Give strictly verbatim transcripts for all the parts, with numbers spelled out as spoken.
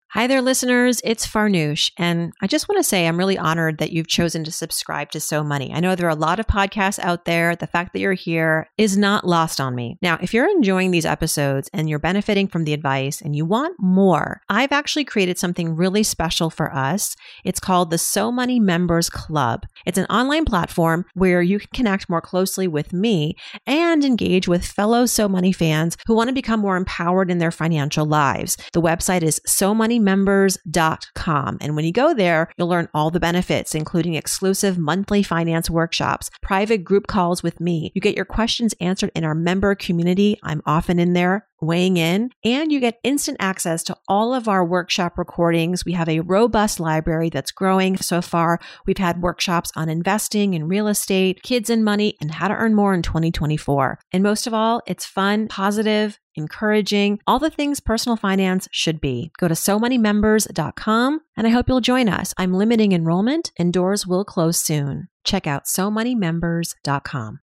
Hi there, listeners. It's Farnoosh, and I just want to say I'm really honored that you've chosen to subscribe to So Money. I know there are a lot of podcasts out there. The fact that you're here is not lost on me. Now, if you're enjoying these episodes and you're benefiting from the advice and you want more, I've actually created something really special for us. It's called the So Money Members Club. It's an online platform where you can connect more closely with me and engage with fellow So Money fans who want to become more empowered in their financial lives. The website is so money members dot com. And when you go there, you'll learn all the benefits, including exclusive monthly finance workshops, private group calls with me. You get your questions answered in our member community. I'm often in there weighing in, and you get instant access to all of our workshop recordings. We have a robust library that's growing. So far, we've had workshops on investing in real estate, kids and money, and how to earn more in twenty twenty-four. And most of all, it's fun, positive, encouraging, all the things personal finance should be. Go to so money members dot com, and I hope you'll join us. I'm limiting enrollment, and doors will close soon. Check out so money members dot com.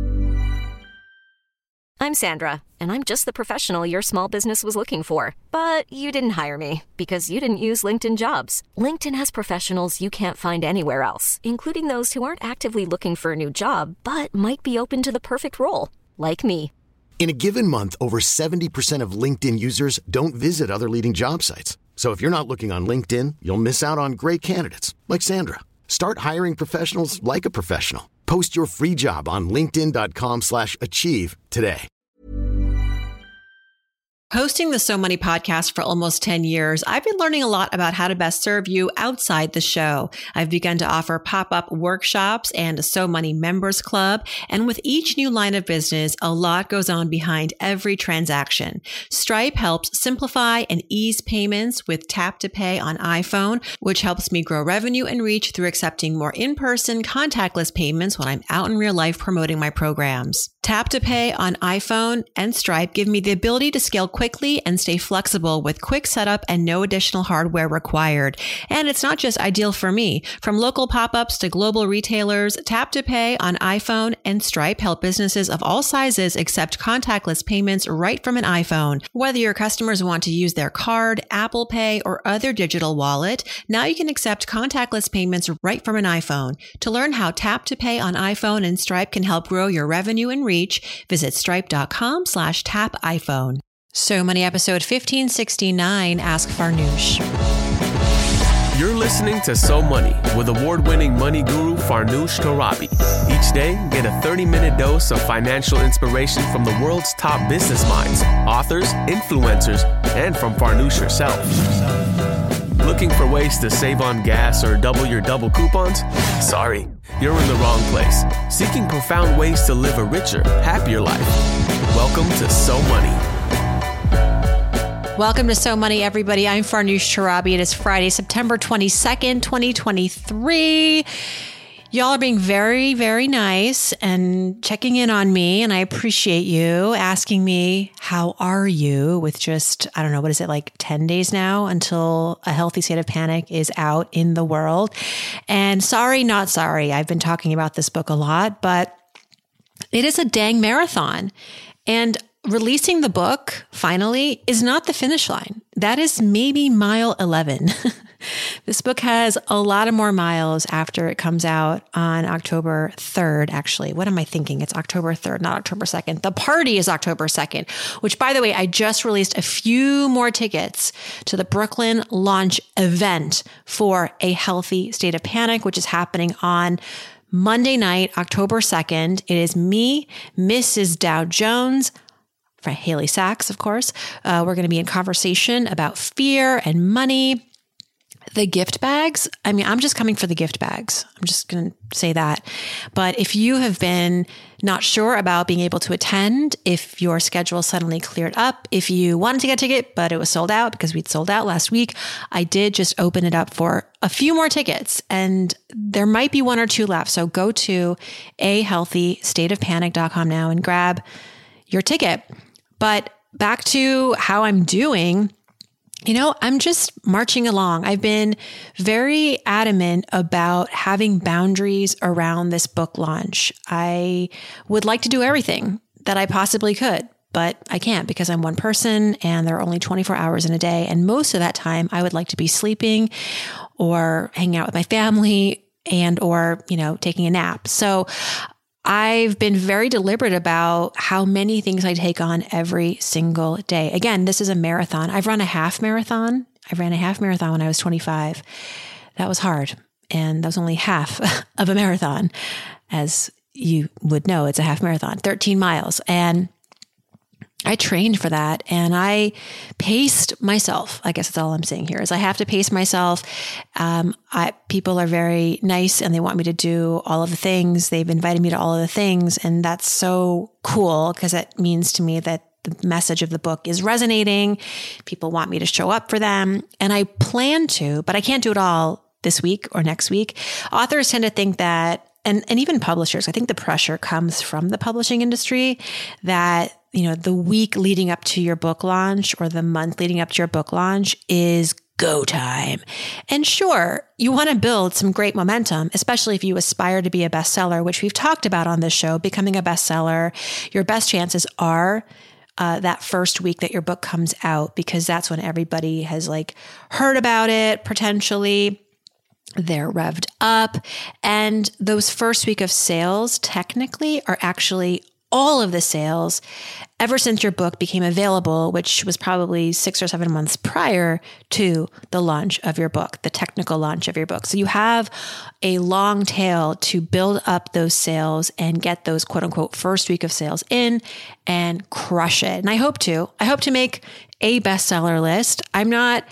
I'm Sandra, and I'm just the professional your small business was looking for. But you didn't hire me because you didn't use LinkedIn Jobs. LinkedIn has professionals you can't find anywhere else, including those who aren't actively looking for a new job, but might be open to the perfect role, like me. In a given month, over seventy percent of LinkedIn users don't visit other leading job sites. So if you're not looking on LinkedIn, you'll miss out on great candidates like Sandra. Start hiring professionals like a professional. Post your free job on linkedin dot com slash achieve today. Hosting the So Money podcast for almost ten years, I've been learning a lot about how to best serve you outside the show. I've begun to offer pop-up workshops and a So Money Members Club. And with each new line of business, a lot goes on behind every transaction. Stripe helps simplify and ease payments with Tap to Pay on iPhone, which helps me grow revenue and reach through accepting more in-person contactless payments when I'm out in real life promoting my programs. Tap to Pay on iPhone and Stripe give me the ability to scale quickly and stay flexible with quick setup and no additional hardware required. And it's not just ideal for me. From local pop-ups to global retailers, Tap to Pay on iPhone and Stripe help businesses of all sizes accept contactless payments right from an iPhone. Whether your customers want to use their card, Apple Pay, or other digital wallet, now you can accept contactless payments right from an iPhone. To learn how Tap to Pay on iPhone and Stripe can help grow your revenue and reach, visit stripe dot com slash tap iPhone. So Money episode fifteen sixty-nine, Ask Farnoosh. You're listening to So Money with award-winning money guru Farnoosh Torabi. Each day, get a thirty-minute dose of financial inspiration from the world's top business minds, authors, influencers, and from Farnoosh herself. Looking for ways to save on gas or double your double coupons? Sorry, you're in the wrong place. Seeking profound ways to live a richer, happier life. Welcome to So Money. Welcome to So Money, everybody. I'm Farnoosh Torabi. It is Friday, September twenty-second, twenty twenty-three. Y'all are being very, very nice and checking in on me, and I appreciate you asking me, how are you? With just, I don't know, what is it, like ten days now until A Healthy State of Panic is out in the world. And sorry, not sorry. I've been talking about this book a lot, but it is a dang marathon. And releasing the book, finally, is not the finish line. That is maybe mile eleven. This book has a lot of more miles after it comes out on October third, actually. What am I thinking? It's October third, not October second. The party is October second, which, by the way, I just released a few more tickets to the Brooklyn launch event for A Healthy State of Panic, which is happening on Monday night, October second. It is me, Missus Dow Jones, Haley Sachs, of course. Uh, we're going to be in conversation about fear and money. The gift bags, I mean, I'm just coming for the gift bags. I'm just going to say that. But if you have been not sure about being able to attend, if your schedule suddenly cleared up, if you wanted to get a ticket, but it was sold out because we'd sold out last week, I did just open it up for a few more tickets, and there might be one or two left. So go to a healthy state of panic dot com now and grab your ticket. But back to how I'm doing. You know, I'm just marching along. I've been very adamant about having boundaries around this book launch. I would like to do everything that I possibly could, but I can't because I'm one person and there are only twenty-four hours in a day. And most of that time I would like to be sleeping or hanging out with my family and, or, you know, taking a nap. So I've been very deliberate about how many things I take on every single day. Again, this is a marathon. I've run a half marathon. I ran a half marathon when I was twenty-five. That was hard. And that was only half of a marathon. As you would know, it's a half marathon, thirteen miles. And I trained for that and I paced myself. I guess that's all I'm saying here is I have to pace myself. Um, I, people are very nice and they want me to do all of the things. They've invited me to all of the things. And that's so cool because it means to me that the message of the book is resonating. People want me to show up for them. And I plan to, but I can't do it all this week or next week. Authors tend to think that, and, and even publishers, I think the pressure comes from the publishing industry that, you know, the week leading up to your book launch or the month leading up to your book launch is go time. And sure, you want to build some great momentum, especially if you aspire to be a bestseller, which we've talked about on this show, becoming a bestseller. Your best chances are Uh, that first week that your book comes out, because that's when everybody has like heard about it, potentially they're revved up. And those first week of sales technically are actually all of the sales ever since your book became available, which was probably six or seven months prior to the launch of your book, the technical launch of your book. So you have a long tail to build up those sales and get those quote unquote first week of sales in and crush it. And I hope to, I hope to make a bestseller list. I'm not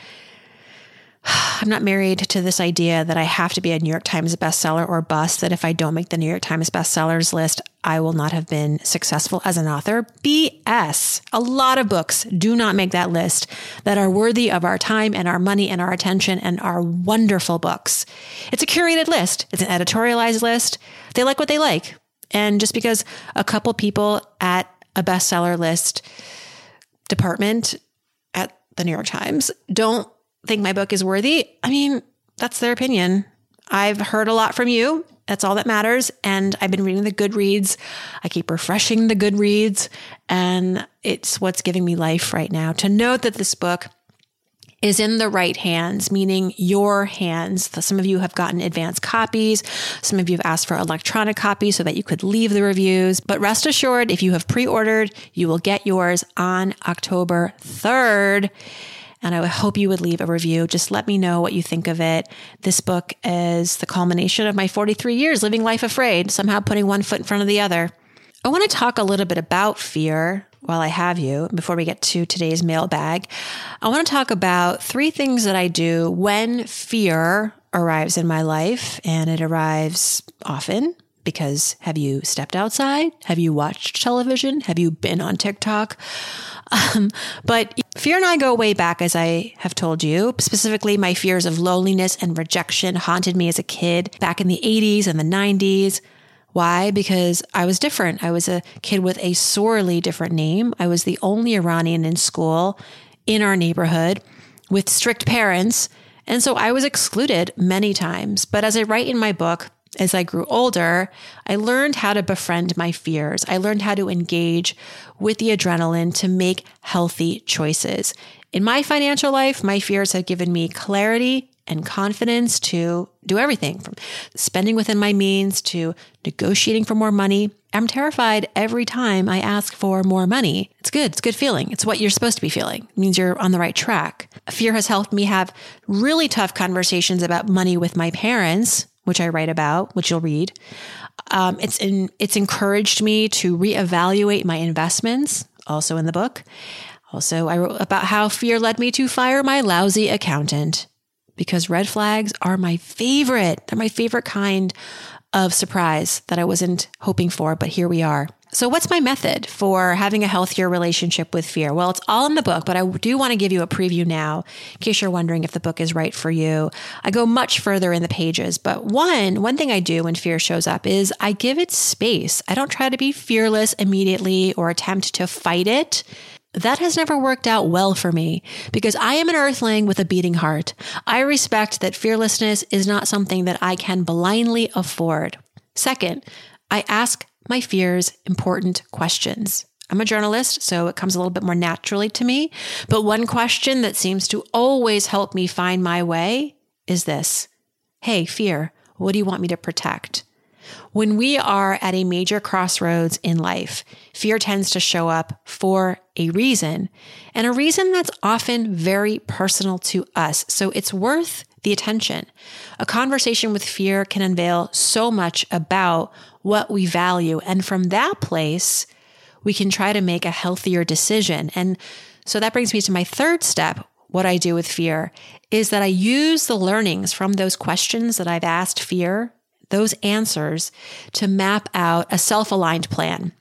I'm not married to this idea that I have to be a New York Times bestseller or bust, that if I don't make the New York Times bestsellers list, I will not have been successful as an author. B S. A lot of books do not make that list that are worthy of our time and our money and our attention and are wonderful books. It's a curated list. It's an editorialized list. They like what they like. And just because a couple people at a bestseller list department at the New York Times don't think my book is worthy, I mean, that's their opinion. I've heard a lot from you. That's all that matters. And I've been reading the Goodreads. I keep refreshing the Goodreads, and it's what's giving me life right now to know that this book is in the right hands, meaning your hands. Some of you have gotten advanced copies. Some of you have asked for electronic copies so that you could leave the reviews. But rest assured, if you have pre-ordered, you will get yours on October third. And I hope you would leave a review. Just let me know what you think of it. This book is the culmination of my forty-three years living life afraid, somehow putting one foot in front of the other. I want to talk a little bit about fear while I have you, before we get to today's mailbag. I want to talk about three things that I do when fear arrives in my life, and it arrives often. Because have you stepped outside? Have you watched television? Have you been on TikTok? Um, but fear and I go way back, as I have told you. Specifically, my fears of loneliness and rejection haunted me as a kid back in the eighties and the nineties. Why? Because I was different. I was a kid with a sorely different name. I was the only Iranian in school in our neighborhood with strict parents. And so I was excluded many times. But as I write in my book, as I grew older, I learned how to befriend my fears. I learned how to engage with the adrenaline to make healthy choices. In my financial life, my fears have given me clarity and confidence to do everything from spending within my means to negotiating for more money. I'm terrified every time I ask for more money. It's good. It's a good feeling. It's what you're supposed to be feeling. It means you're on the right track. Fear has helped me have really tough conversations about money with my parents, which I write about, which you'll read. Um, it's in, it's encouraged me to reevaluate my investments, also in the book. Also, I wrote about how fear led me to fire my lousy accountant, because red flags are my favorite. They're my favorite kind of surprise that I wasn't hoping for, but here we are. So what's my method for having a healthier relationship with fear? Well, it's all in the book, but I do want to give you a preview now in case you're wondering if the book is right for you. I go much further in the pages, but one, one thing I do when fear shows up is I give it space. I don't try to be fearless immediately or attempt to fight it. That has never worked out well for me because I am an earthling with a beating heart. I respect that fearlessness is not something that I can blindly afford. Second, I ask my fears important questions. I'm a journalist, so it comes a little bit more naturally to me. But one question that seems to always help me find my way is this. Hey, fear, what do you want me to protect? When we are at a major crossroads in life, fear tends to show up for a reason, and a reason that's often very personal to us. So it's worth the attention. A conversation with fear can unveil so much about what we value. And from that place, we can try to make a healthier decision. And so that brings me to my third step. What I do with fear is that I use the learnings from those questions that I've asked fear, those answers, to map out a self-aligned plan.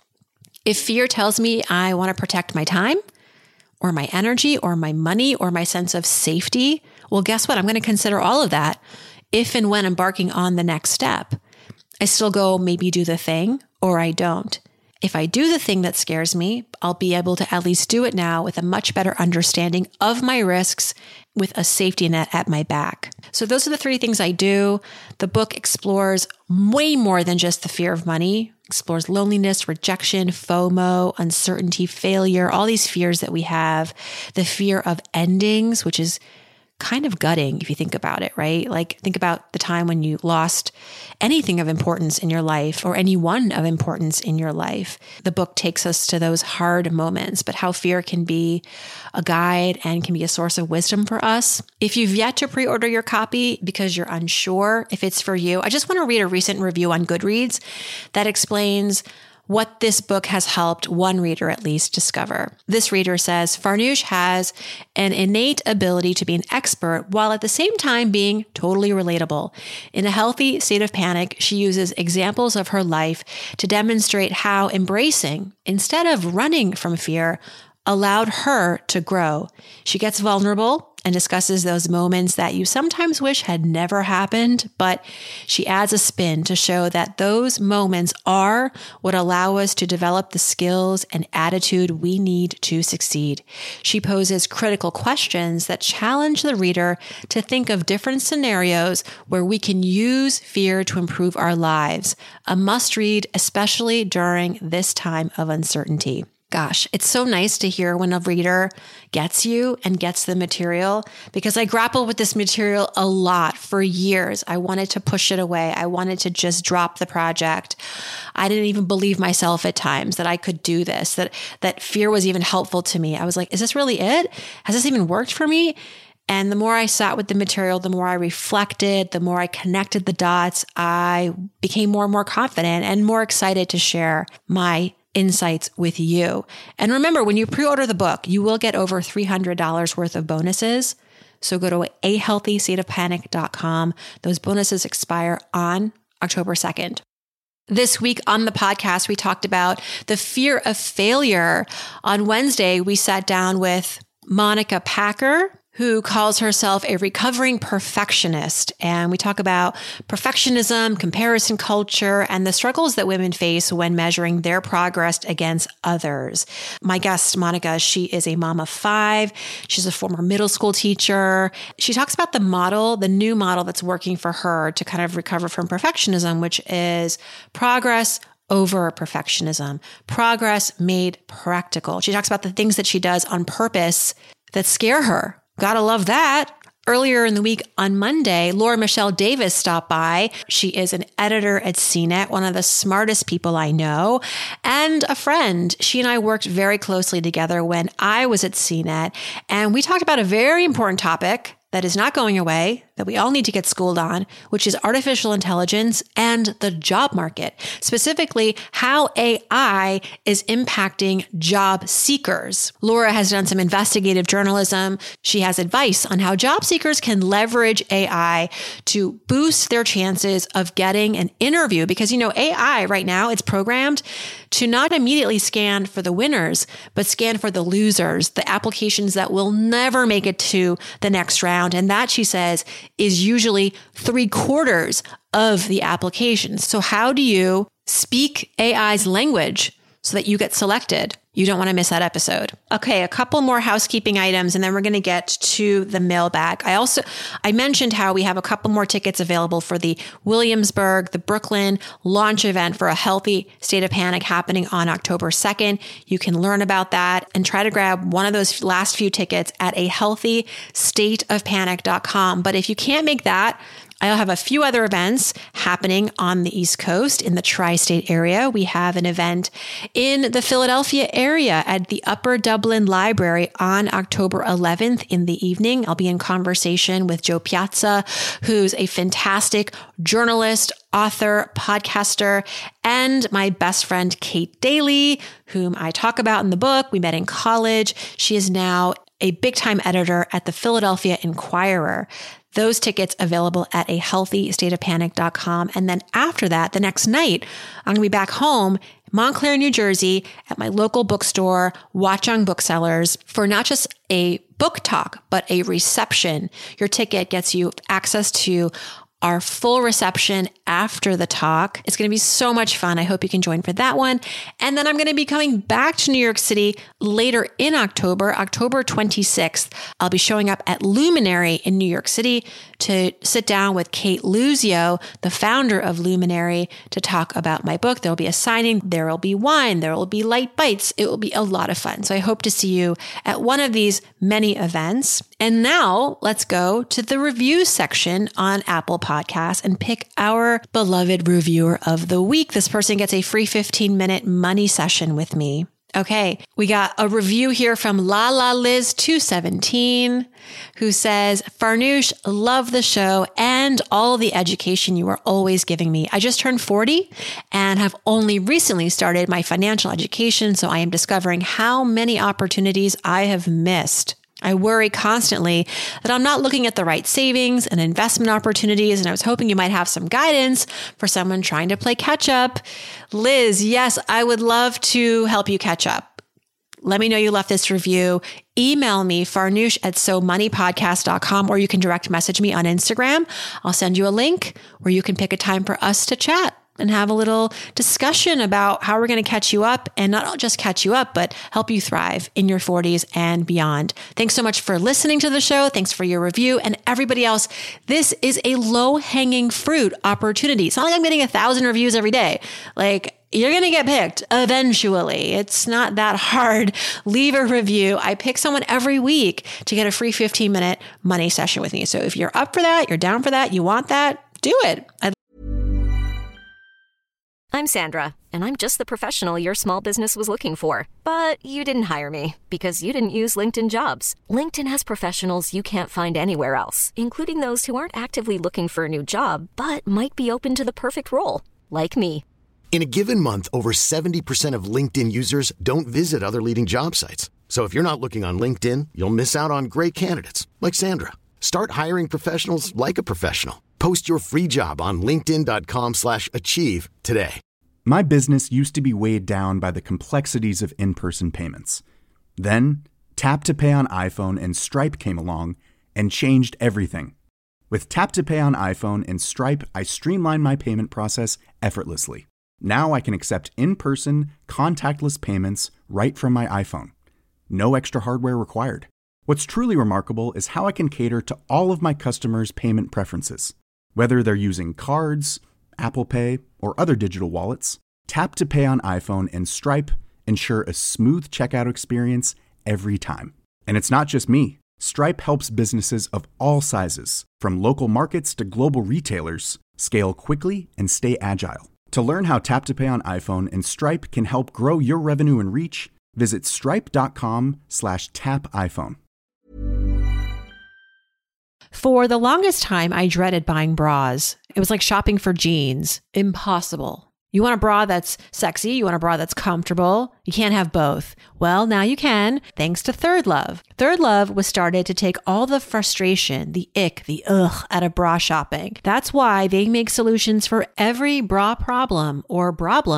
If fear tells me I want to protect my time or my energy or my money or my sense of safety, well, guess what? I'm going to consider all of that if and when embarking on the next step. I still go maybe do the thing or I don't. If I do the thing that scares me, I'll be able to at least do it now with a much better understanding of my risks with a safety net at my back. So those are the three things I do. The book explores way more than just the fear of money. It explores loneliness, rejection, FOMO, uncertainty, failure, all these fears that we have. The fear of endings, which is kind of gutting if you think about it, right? Like think about the time when you lost anything of importance in your life or anyone of importance in your life. The book takes us to those hard moments, but how fear can be a guide and can be a source of wisdom for us. If you've yet to pre-order your copy because you're unsure if it's for you, I just want to read a recent review on Goodreads that explains what this book has helped one reader at least discover. This reader says, Farnoosh has an innate ability to be an expert while at the same time being totally relatable. In a healthy state of panic, she uses examples of her life to demonstrate how embracing, instead of running from fear, allowed her to grow. She gets vulnerable and discusses those moments that you sometimes wish had never happened, but she adds a spin to show that those moments are what allow us to develop the skills and attitude we need to succeed. She poses critical questions that challenge the reader to think of different scenarios where we can use fear to improve our lives. A must-read, especially during this time of uncertainty. Gosh, it's so nice to hear when a reader gets you and gets the material, because I grappled with this material a lot for years. I wanted to push it away. I wanted to just drop the project. I didn't even believe myself at times that I could do this, that, that fear was even helpful to me. I was like, is this really it? Has this even worked for me? And the more I sat with the material, the more I reflected, the more I connected the dots, I became more and more confident and more excited to share my insights with you. And remember, when you pre-order the book, you will get over three hundred dollars worth of bonuses. So go to a healthy state of panic dot com. Those bonuses expire on October second. This week on the podcast, we talked about the fear of failure. On Wednesday, we sat down with Monica Packer, who calls herself a recovering perfectionist. And we talk about perfectionism, comparison culture, and the struggles that women face when measuring their progress against others. My guest, Monica, she is a mom of five. She's a former middle school teacher. She talks about the model, the new model that's working for her to kind of recover from perfectionism, which is progress over perfectionism, progress made practical. She talks about the things that she does on purpose that scare her. Gotta love that. Earlier in the week on Monday, Laura Michelle Davis stopped by. She is an editor at C net, one of the smartest people I know, and a friend. She and I worked very closely together when I was at C net, and we talked about a very important topic that is not going away, that we all need to get schooled on, which is artificial intelligence and the job market, specifically how A I is impacting job seekers. Laura has done some investigative journalism. She has advice on how job seekers can leverage A I to boost their chances of getting an interview. Because, you know, A I right now, it's programmed to not immediately scan for the winners, but scan for the losers, the applications that will never make it to the next round. And that, she says, is usually three quarters of the applications. So how do you speak A I's language so that you get selected? You don't want to miss that episode. Okay, a couple more housekeeping items, and then we're going to get to the mailbag. I also, I mentioned how we have a couple more tickets available for the Williamsburg, the Brooklyn launch event for A Healthy State of Panic happening on October second. You can learn about that and try to grab one of those last few tickets at a healthy state of panic dot com. But if you can't make that, I'll have a few other events happening on the East Coast in the tri-state area. We have an event in the Philadelphia area at the Upper Dublin Library on October eleventh in the evening. I'll be in conversation with Joe Piazza, who's a fantastic journalist, author, podcaster, and my best friend, Kate Daly, whom I talk about in the book. We met in college. She is now a big-time editor at the Philadelphia Inquirer. Those tickets available at a healthy state of panic dot com. And then after that, the next night, I'm going to be back home, Montclair, New Jersey, at my local bookstore, Watchung Booksellers, for not just a book talk, but a reception. Your ticket gets you access to our full reception after the talk. It's going to be so much fun. I hope you can join for that one. And then I'm going to be coming back to New York City later in October, October twenty-sixth. I'll be showing up at Luminary in New York City to sit down with Kate Luzio, the founder of Luminary, to talk about my book. There'll be a signing. There will be wine. There will be light bites. It will be a lot of fun. So I hope to see you at one of these many events. And now let's go to the review section on Apple Podcasts and pick our beloved reviewer of the week. This person gets a free fifteen minute money session with me. Okay, we got a review here from La La Liz two seventeen, who says, Farnoosh, love the show and all the education you are always giving me. I just turned forty and have only recently started my financial education, so I am discovering how many opportunities I have missed. I worry constantly that I'm not looking at the right savings and investment opportunities, and I was hoping you might have some guidance for someone trying to play catch up. Liz, yes, I would love to help you catch up. Let me know you left this review. Email me, farnoosh at so money podcast dot com, or you can direct message me on Instagram. I'll send you a link where you can pick a time for us to chat and have a little discussion about how we're going to catch you up, and not just catch you up, but help you thrive in your forties and beyond. Thanks so much for listening to the show. Thanks for your review. And everybody else, this is a low-hanging fruit opportunity. It's not like I'm getting a thousand reviews every day. Like, you're going to get picked eventually. It's not that hard. Leave a review. I pick someone every week to get a free fifteen minute money session with me. So if you're up for that, you're down for that, you want that, do it. I'd I'm Sandra, and I'm just the professional your small business was looking for. But you didn't hire me because you didn't use LinkedIn Jobs. LinkedIn has professionals you can't find anywhere else, including those who aren't actively looking for a new job, but might be open to the perfect role, like me. In a given month, over seventy percent of LinkedIn users don't visit other leading job sites. So if you're not looking on LinkedIn, you'll miss out on great candidates like Sandra. Start hiring professionals like a professional. Post your free job on linkedin dot com slash achieve today. My business used to be weighed down by the complexities of in-person payments. Then, Tap to Pay on iPhone and Stripe came along and changed everything. With Tap to Pay on iPhone and Stripe, I streamlined my payment process effortlessly. Now I can accept in-person, contactless payments right from my iPhone. No extra hardware required. What's truly remarkable is how I can cater to all of my customers' payment preferences. Whether they're using cards, Apple Pay, or other digital wallets, Tap to Pay on iPhone and Stripe ensure a smooth checkout experience every time. And it's not just me. Stripe helps businesses of all sizes, from local markets to global retailers, scale quickly and stay agile. To learn how Tap to Pay on iPhone and Stripe can help grow your revenue and reach, visit stripe.com slash tap iPhone. For the longest time, I dreaded buying bras. It was like shopping for jeans. Impossible. You want a bra that's sexy. You want a bra that's comfortable. You can't have both. Well, now you can, thanks to Third Love. Third Love was started to take all the frustration, the ick, the ugh out of bra shopping. That's why they make solutions for every bra problem or problem.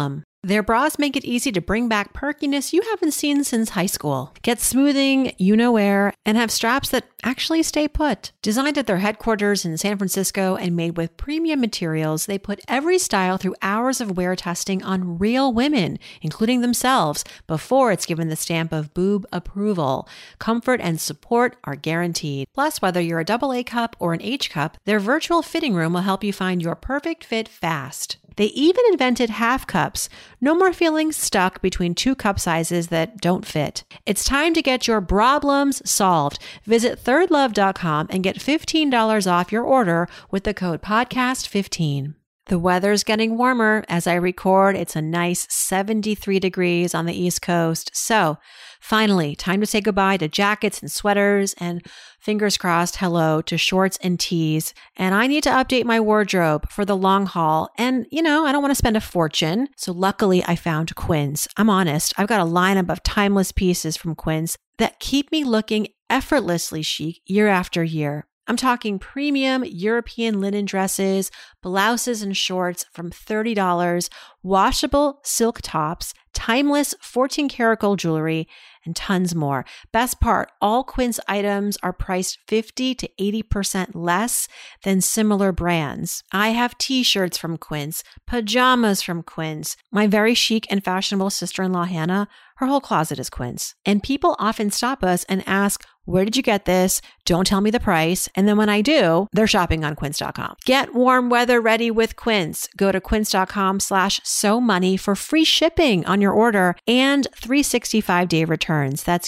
Their bras make it easy to bring back perkiness you haven't seen since high school. Get smoothing, you-know-where, and have straps that actually stay put. Designed at their headquarters in San Francisco and made with premium materials, they put every style through hours of wear testing on real women, including themselves, before it's given the stamp of boob approval. Comfort and support are guaranteed. Plus, whether you're a double A cup or an H cup, their virtual fitting room will help you find your perfect fit fast. They even invented half cups. No more feeling stuck between two cup sizes that don't fit. It's time to get your problems solved. Visit third love dot com and get fifteen dollars off your order with the code podcast fifteen. The weather's getting warmer. As I record, it's a nice seventy-three degrees on the East Coast. So finally, time to say goodbye to jackets and sweaters and fingers crossed, hello to shorts and tees. And I need to update my wardrobe for the long haul. And, you know, I don't want to spend a fortune. So luckily I found Quince. I'm honest. I've got a lineup of timeless pieces from Quince that keep me looking effortlessly chic year after year. I'm talking premium European linen dresses, blouses and shorts from thirty dollars, washable silk tops, timeless fourteen karat gold jewelry, and tons more. Best part, all Quince items are priced fifty to eighty percent less than similar brands. I have t-shirts from Quince, pajamas from Quince. My very chic and fashionable sister-in-law, Hannah, her whole closet is Quince. And people often stop us and ask, where did you get this? Don't tell me the price. And then when I do, they're shopping on quince dot com. Get warm weather ready with Quince. Go to quince dot com slash so money for free shipping on your order and three hundred sixty-five day returns. That's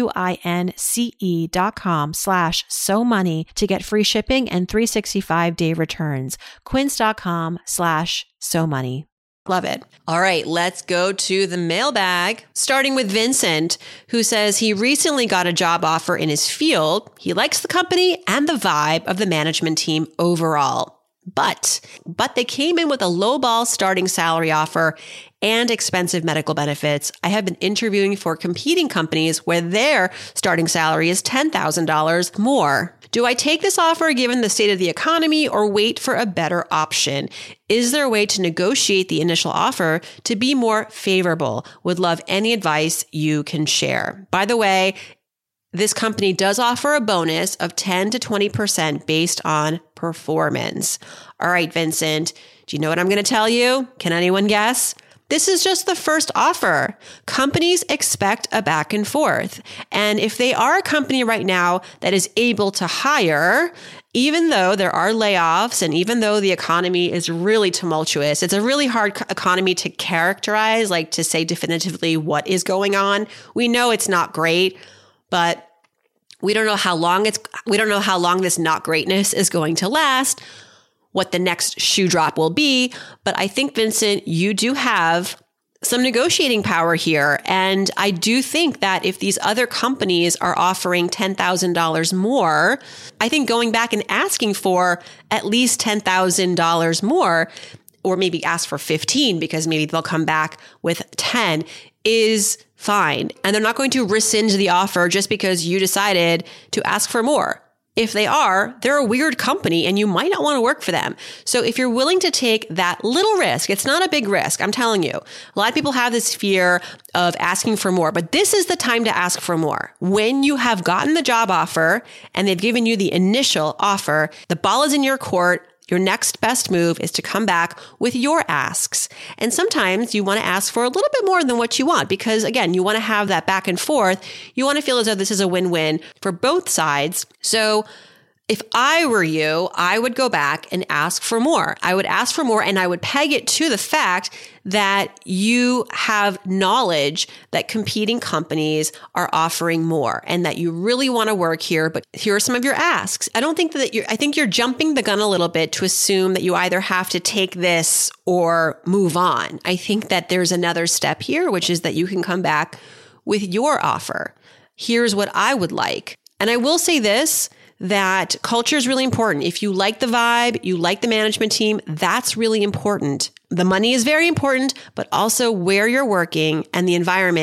Q-U-I-N-C-E dot com slash so money to get free shipping and three hundred sixty-five day returns. Quince dot com slash so money. Love it. All right, let's go to the mailbag, starting with Vincent, who says he recently got a job offer in his field. He likes the company and the vibe of the management team overall. But, but they came in with a lowball starting salary offer and expensive medical benefits. I have been interviewing for competing companies where their starting salary is ten thousand dollars more. Do I take this offer given the state of the economy or wait for a better option? Is there a way to negotiate the initial offer to be more favorable? Would love any advice you can share. By the way, this company does offer a bonus of ten to twenty percent based on performance. All right, Vincent, do you know what I'm going to tell you? Can anyone guess? This is just the first offer. Companies expect a back and forth. And if they are a company right now that is able to hire, even though there are layoffs and even though the economy is really tumultuous, it's a really hard economy to characterize, like to say definitively what is going on. We know it's not great, but we don't know how long it's, we don't know how long this not greatness is going to last, what the next shoe drop will be. But I think, Vincent, you do have some negotiating power here. And I do think that if these other companies are offering ten thousand dollars more, I think going back and asking for at least ten thousand dollars more, or maybe ask for fifteen because maybe they'll come back with ten, is fine. And they're not going to rescind the offer just because you decided to ask for more. If they are, they're a weird company and you might not want to work for them. So if you're willing to take that little risk, it's not a big risk, I'm telling you. A lot of people have this fear of asking for more, but this is the time to ask for more. When you have gotten the job offer and they've given you the initial offer, the ball is in your court. Your next best move is to come back with your asks. And sometimes you want to ask for a little bit more than what you want because, again, you want to have that back and forth. You want to feel as though this is a win-win for both sides. So if I were you, I would go back and ask for more. I would ask for more and I would peg it to the fact that you have knowledge that competing companies are offering more and that you really want to work here, but here are some of your asks. I don't think that you're, I think you're jumping the gun a little bit to assume that you either have to take this or move on. I think that there's another step here, which is that you can come back with your offer. Here's what I would like. And I will say this, that culture is really important. If you like the vibe, you like the management team, that's really important. The money is very important, but also where you're working and the environment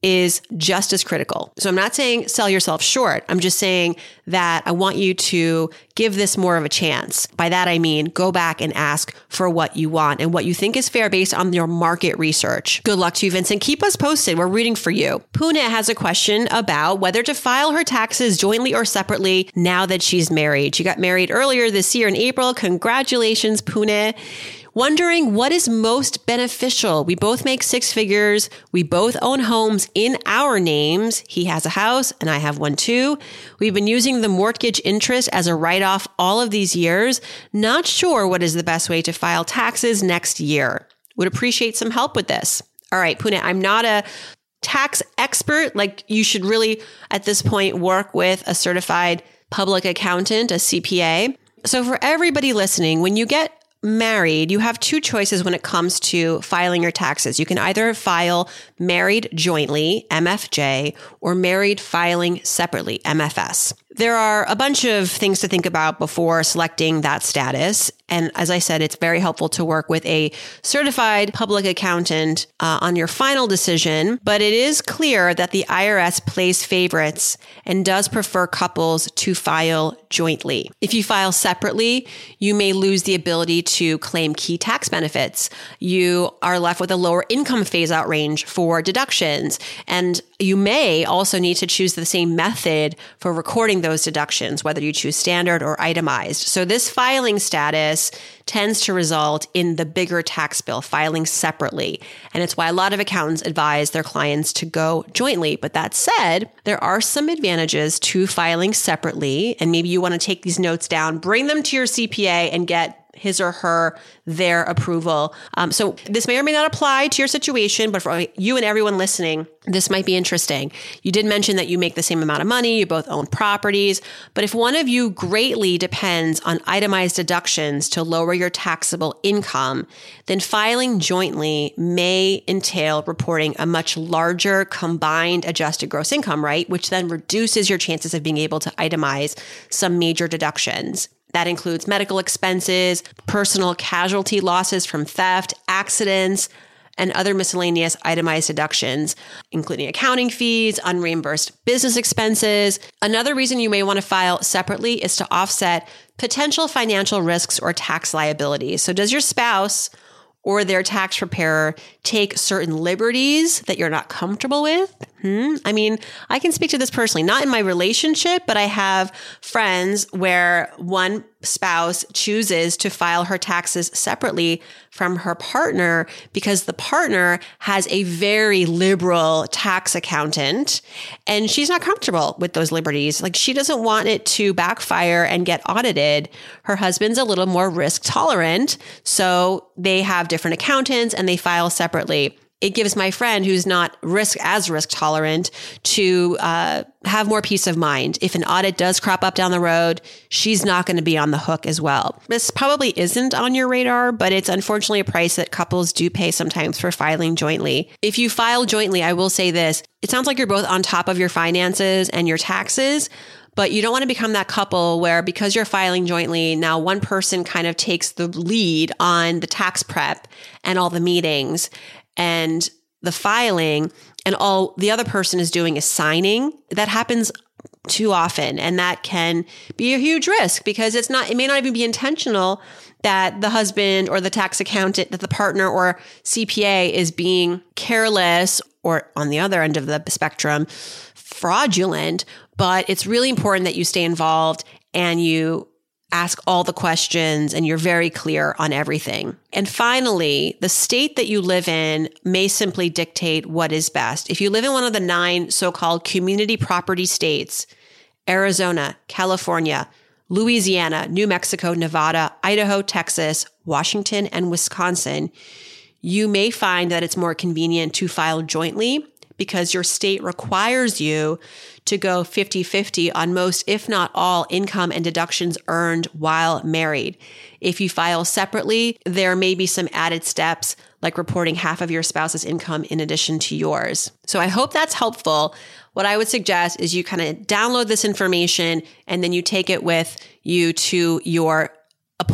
is just as critical. So I'm not saying sell yourself short. I'm just saying that I want you to give this more of a chance. By that, I mean, go back and ask for what you want and what you think is fair based on your market research. Good luck to you, Vincent. Keep us posted. We're rooting for you. Puna has a question about whether to file her taxes jointly or separately now that she's married. She got married earlier this year in April. Congratulations, Puna. Wondering what is most beneficial. We both make six figures. We both own homes in our names. He has a house and I have one too. We've been using the mortgage interest as a write-off all of these years. Not sure what is the best way to file taxes next year. Would appreciate some help with this. All right, Puna, I'm not a tax expert. Like, you should really, at this point, work with a certified public accountant, a C P A. So for everybody listening, when you get married, you have two choices when it comes to filing your taxes. You can either file married jointly, M F J, or married filing separately, M F S. There are a bunch of things to think about before selecting that status. And as I said, it's very helpful to work with a certified public accountant uh, on your final decision. But it is clear that the I R S plays favorites and does prefer couples to file jointly. If you file separately, you may lose the ability to claim key tax benefits. You are left with a lower income phase-out range for deductions. And you may also need to choose the same method for recording those deductions, whether you choose standard or itemized. So this filing status tends to result in the bigger tax bill, filing separately. And it's why a lot of accountants advise their clients to go jointly. But that said, there are some advantages to filing separately. And maybe you want to take these notes down, bring them to your C P A and get his or her, their approval. Um, so this may or may not apply to your situation, but for you and everyone listening, this might be interesting. You did mention that you make the same amount of money, you both own properties, but if one of you greatly depends on itemized deductions to lower your taxable income, then filing jointly may entail reporting a much larger combined adjusted gross income, right? Which then reduces your chances of being able to itemize some major deductions. That includes medical expenses, personal casualty losses from theft, accidents, and other miscellaneous itemized deductions, including accounting fees, unreimbursed business expenses. Another reason you may want to file separately is to offset potential financial risks or tax liabilities. So does your spouse or their tax preparer take certain liberties that you're not comfortable with? Hmm? I mean, I can speak to this personally, not in my relationship, but I have friends where one spouse chooses to file her taxes separately from her partner because the partner has a very liberal tax accountant and she's not comfortable with those liberties. Like, she doesn't want it to backfire and get audited. Her husband's a little more risk tolerant, so they have different accountants and they file separately. It gives my friend who's not risk as risk tolerant to uh, have more peace of mind. If an audit does crop up down the road, she's not going to be on the hook as well. This probably isn't on your radar, but it's unfortunately a price that couples do pay sometimes for filing jointly. If you file jointly, I will say this, it sounds like you're both on top of your finances and your taxes, but you don't want to become that couple where because you're filing jointly, now one person kind of takes the lead on the tax prep and all the meetings and the filing, and all the other person is doing is signing. That happens too often. And that can be a huge risk because it's not, it may not even be intentional that the husband or the tax accountant, that the partner or C P A is being careless or, on the other end of the spectrum, fraudulent. But it's really important that you stay involved and you ask all the questions and you're very clear on everything. And finally, the state that you live in may simply dictate what is best. If you live in one of the nine so-called community property states, Arizona, California, Louisiana, New Mexico, Nevada, Idaho, Texas, Washington, and Wisconsin, you may find that it's more convenient to file jointly because your state requires you to go fifty-fifty on most, if not all, income and deductions earned while married. If you file separately, there may be some added steps like reporting half of your spouse's income in addition to yours. So I hope that's helpful. What I would suggest is you kind of download this information and then you take it with you to your appointment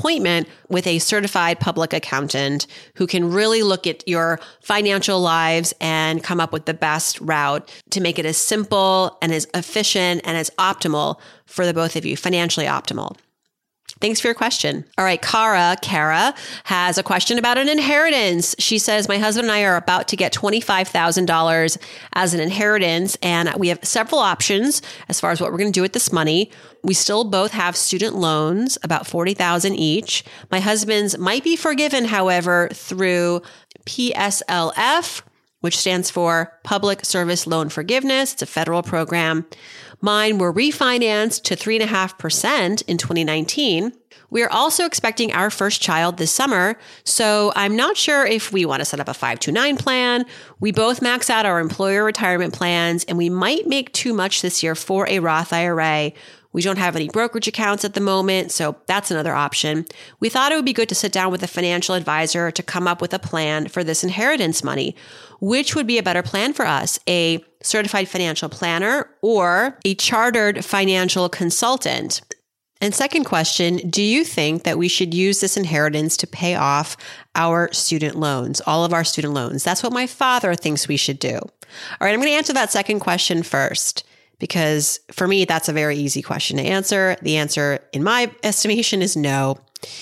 appointment with a certified public accountant who can really look at your financial lives and come up with the best route to make it as simple and as efficient and as optimal for the both of you, financially optimal. Thanks for your question. All right, Kara, Kara has a question about an inheritance. She says, my husband and I are about to get twenty-five thousand dollars as an inheritance, and we have several options as far as what we're going to do with this money. We still both have student loans, about forty thousand dollars each. My husband's might be forgiven, however, through P S L F, which stands for Public Service Loan Forgiveness. It's a federal program. Mine were refinanced to three point five percent in twenty nineteen. We are also expecting our first child this summer, so I'm not sure if we want to set up a five two nine plan. We both max out our employer retirement plans, and we might make too much this year for a Roth I R A. We don't have any brokerage accounts at the moment, so that's another option. We thought it would be good to sit down with a financial advisor to come up with a plan for this inheritance money. Which would be a better plan for us? A certified financial planner or a chartered financial consultant? And second question, do you think that we should use this inheritance to pay off our student loans, all of our student loans? That's what my father thinks we should do. All right, I'm going to answer that second question first, because for me, that's a very easy question to answer. The answer, in my estimation, is no.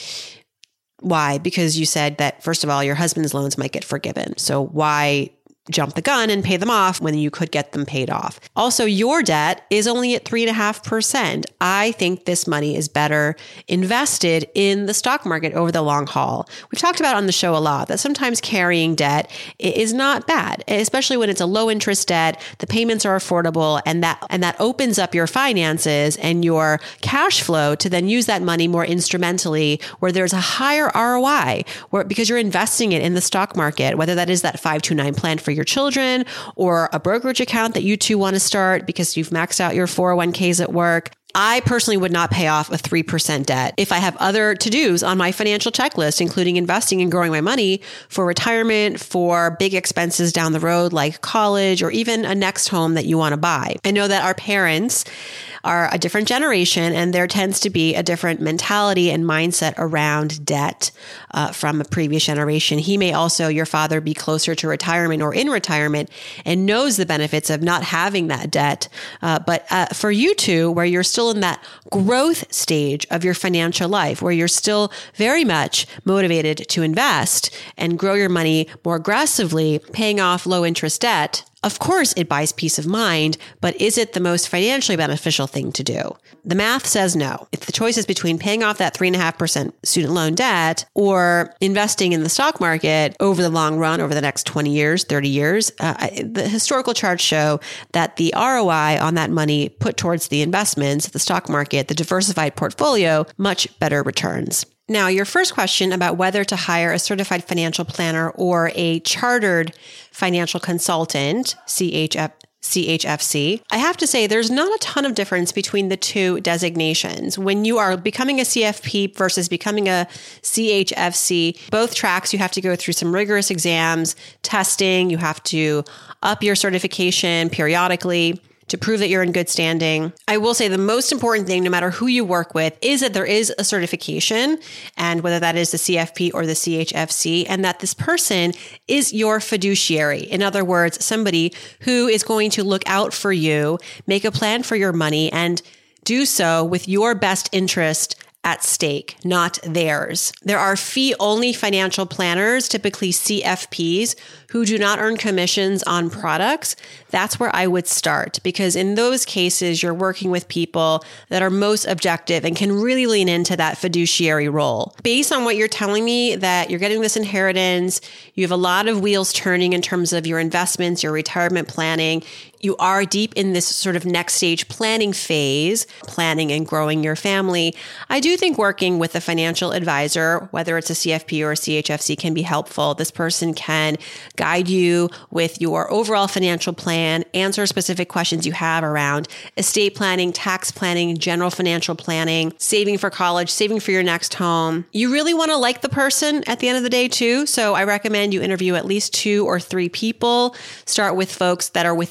Why? Because you said that, first of all, your husband's loans might get forgiven. So why jump the gun and pay them off when you could get them paid off? Also, your debt is only at three point five percent. I think this money is better invested in the stock market over the long haul. We've talked about on the show a lot that sometimes carrying debt is not bad, especially when it's a low interest debt. The payments are affordable, and that and that opens up your finances and your cash flow to then use that money more instrumentally where there's a higher R O I, where because you're investing it in the stock market, whether that is that five two nine plan for your children or a brokerage account that you two want to start because you've maxed out your four oh one k's at work. I personally would not pay off a three percent debt if I have other to-dos on my financial checklist, including investing and growing my money for retirement, for big expenses down the road like college or even a next home that you want to buy. I know that our parents are a different generation, and there tends to be a different mentality and mindset around debt uh, from a previous generation. He may also, your father, be closer to retirement or in retirement and knows the benefits of not having that debt. Uh, but uh, for you two, where you're still in that growth stage of your financial life, where you're still very much motivated to invest and grow your money more aggressively, paying off low interest debt, of course, it buys peace of mind, but is it the most financially beneficial thing to do? The math says no. If the choice is between paying off that three point five percent student loan debt or investing in the stock market over the long run, over the next twenty years, thirty years, uh, the historical charts show that the R O I on that money put towards the investments, the stock market, the diversified portfolio, much better returns. Now, your first question about whether to hire a certified financial planner or a chartered financial consultant, C H F, C H F C, I have to say there's not a ton of difference between the two designations. When you are becoming a C F P versus becoming a C H F C, both tracks, you have to go through some rigorous exams, testing, you have to up your certification periodically to prove that you're in good standing. I will say the most important thing, no matter who you work with, is that there is a certification, and whether that is the C F P or the C H F C, and that this person is your fiduciary. In other words, somebody who is going to look out for you, make a plan for your money, and do so with your best interest at stake, not theirs. There are fee-only financial planners, typically C F Ps, who do not earn commissions on products. That's where I would start, because in those cases, you're working with people that are most objective and can really lean into that fiduciary role. Based on what you're telling me, that you're getting this inheritance, you have a lot of wheels turning in terms of your investments, your retirement planning. You are deep in this sort of next stage planning phase, planning and growing your family. I do think working with a financial advisor, whether it's a C F P or a C H F C, can be helpful. This person can guide you with your overall financial plan, answer specific questions you have around estate planning, tax planning, general financial planning, saving for college, saving for your next home. You really want to like the person at the end of the day too. So I recommend you interview at least two or three people. Start with folks that are within your network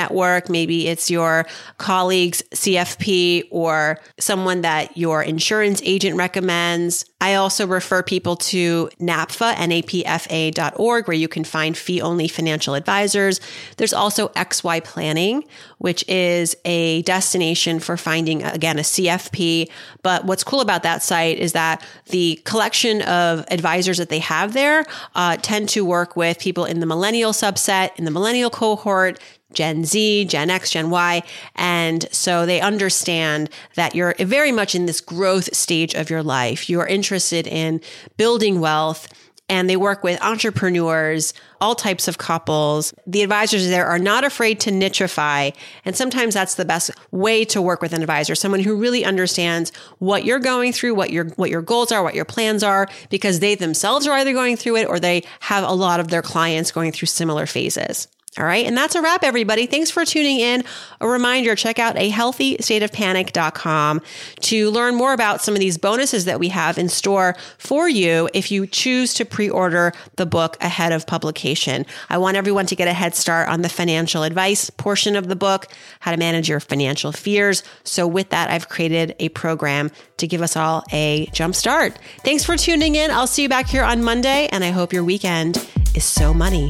network. Maybe it's your colleague's C F P or someone that your insurance agent recommends. I also refer people to NAPFA, N A P F A dot org, where you can find fee-only financial advisors. There's also X Y Planning, which is a destination for finding, again, a C F P. But what's cool about that site is that the collection of advisors that they have there uh, tend to work with people in the millennial subset, in the millennial cohort, Gen Z, Gen X, Gen Y. And so they understand that you're very much in this growth stage of your life. You're interested in building wealth, and they work with entrepreneurs, all types of couples. The advisors there are not afraid to nicheify. And sometimes that's the best way to work with an advisor, someone who really understands what you're going through, what your, what your goals are, what your plans are, because they themselves are either going through it or they have a lot of their clients going through similar phases. All right. And that's a wrap, everybody. Thanks for tuning in. A reminder, check out a healthy state of panic dot com to learn more about some of these bonuses that we have in store for you if you choose to pre-order the book ahead of publication. I want everyone to get a head start on the financial advice portion of the book, how to manage your financial fears. So with that, I've created a program to give us all a jump start. Thanks for tuning in. I'll see you back here on Monday, and I hope your weekend is so money.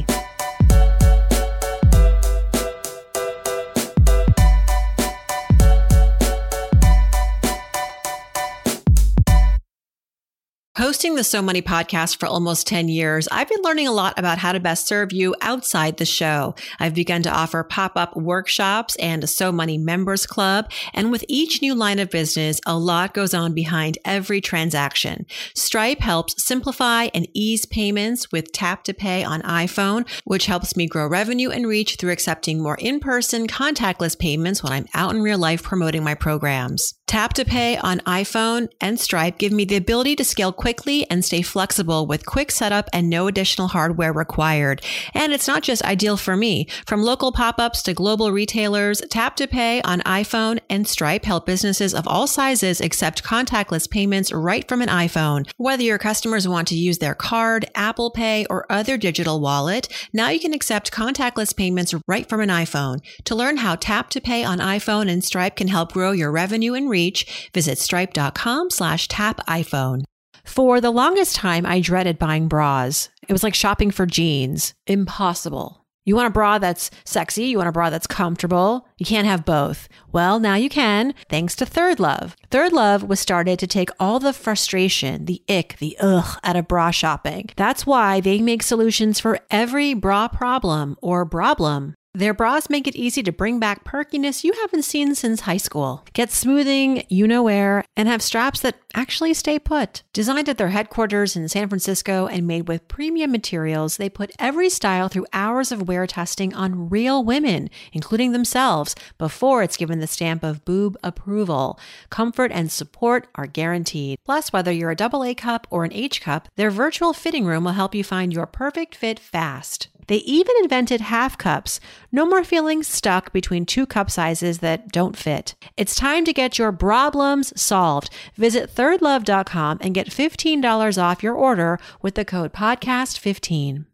Hosting the So Money podcast for almost ten years, I've been learning a lot about how to best serve you outside the show. I've begun to offer pop-up workshops and a So Money members club. And with each new line of business, a lot goes on behind every transaction. Stripe helps simplify and ease payments with Tap to Pay on iPhone, which helps me grow revenue and reach through accepting more in-person contactless payments when I'm out in real life promoting my programs. Tap to Pay on iPhone and Stripe give me the ability to scale quickly and stay flexible with quick setup and no additional hardware required. And it's not just ideal for me. From local pop-ups to global retailers, Tap to Pay on iPhone and Stripe help businesses of all sizes accept contactless payments right from an iPhone. Whether your customers want to use their card, Apple Pay, or other digital wallet, now you can accept contactless payments right from an iPhone. To learn how Tap to Pay on iPhone and Stripe can help grow your revenue and reach, visit stripe.com slash tap iPhone. For the longest time, I dreaded buying bras. It was like shopping for jeans. Impossible. You want a bra that's sexy. You want a bra that's comfortable. You can't have both. Well, now you can, thanks to Third Love. Third Love was started to take all the frustration, the ick, the ugh out of bra shopping. That's why they make solutions for every bra problem or problem. Their bras make it easy to bring back perkiness you haven't seen since high school. Get smoothing, you-know-where, and have straps that actually stay put. Designed at their headquarters in San Francisco and made with premium materials, they put every style through hours of wear testing on real women, including themselves, before it's given the stamp of boob approval. Comfort and support are guaranteed. Plus, whether you're a double A cup or an H cup, their virtual fitting room will help you find your perfect fit fast. They even invented half cups. No more feeling stuck between two cup sizes that don't fit. It's time to get your problems solved. Visit third love dot com and get fifteen dollars off your order with the code podcast fifteen.